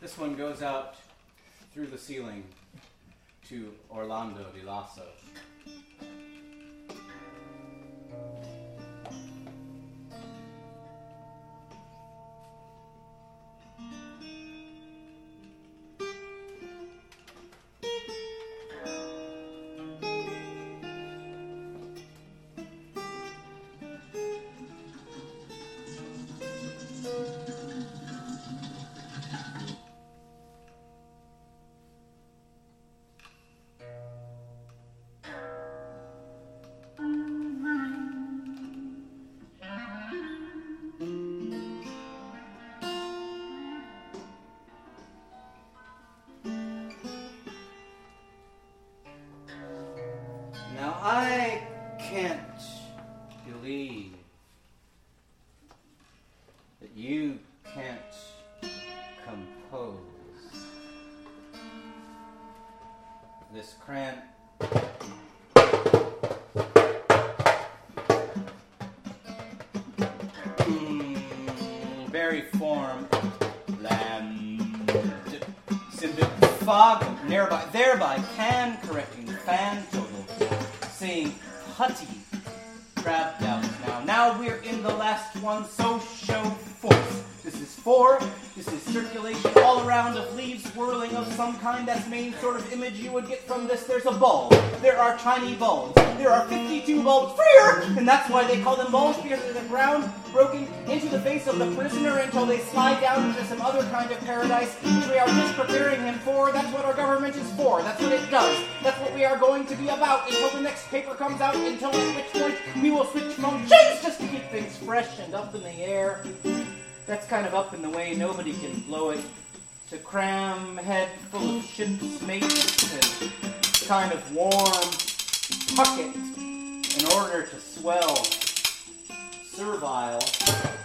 This one goes out through the ceiling to Orlando Di Lasso. Now, I can't believe that you can't compose this very form fog thereby can correcting fan total, saying putty crabbed out now we're in the last one, so show force. This is 4, this is circulation all around of leaves whirling of some kind. That's the main sort of image you would get from this. There's a bulb, there are tiny bulbs, there are 52 bulbs freer, and that's why they call them bulbs, because they're the ground broken into the face of the prisoner until they slide down into some other kind of paradise, which we are just preparing him for. That's what our government is for, that's what it does, that's what we are going to be about until the next paper comes out, until at which point we will switch functions just to keep things fresh and up in the air. That's kind of up in the way, nobody can blow it. To cram head full of ship's mates and kind of warm pucket in order to swell servile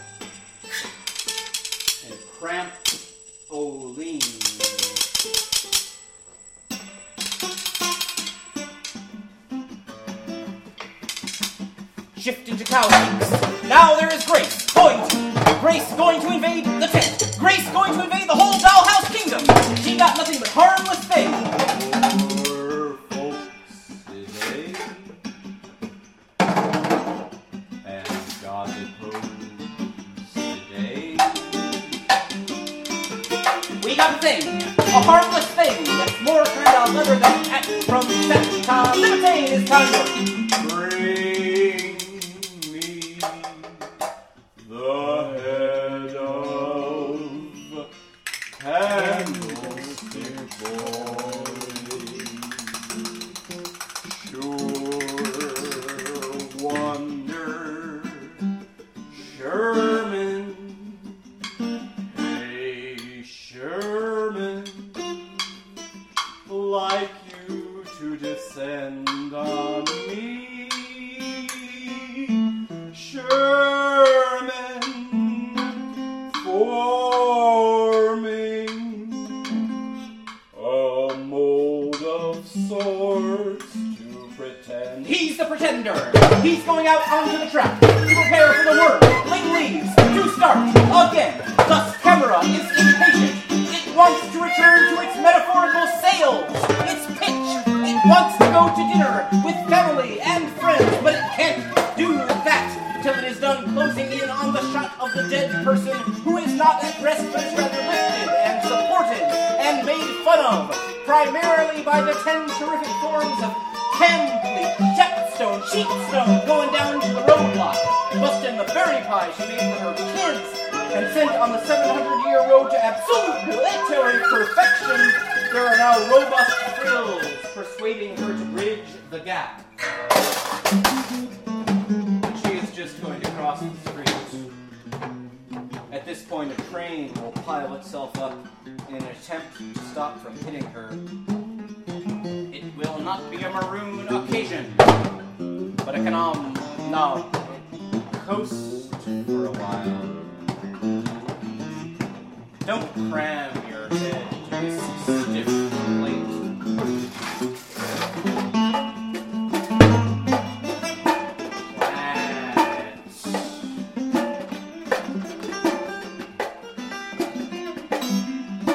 and cramped Olean. Shift into cow legs. Now there is Grace going to invade the tent. Grace going to invade the whole dollhouse kingdom. She got nothing but harmless things. Poor folks today, and God opposed today. We got a thing, a harmless thing that's more kind of leather than cat from Septon. Libertine is kind of Bring me the head of Candlestick Boy. Sure wonder, Sherman. Hey, Sherman, like you to descend on me. Sherman, forming a mold of sorts to pretend. He's the pretender. He's going out onto the track to prepare for the work. Ling leaves to start again. Thus camera is impatient. It wants to return to its metaphorical sails. Its pitch. It wants to go to dinner with family and friends, but it can't do that till it is done closing in on the shot of the dead person who is not at rest but is rather lifted and supported and made fun of, primarily by the 10 terrific forms of Campley, Jetstone, Sheepstone, going down to the roadblock, busting the berry pie she made for her kids, and sent on the 700-year road to absolute military perfection. There are now robust frills persuading her to bridge the gap. She is just going to cross the street. At this point, a train will pile itself up in an attempt to stop from hitting her. It will not be a maroon occasion, but it can now coast for a while. Don't cram your head to this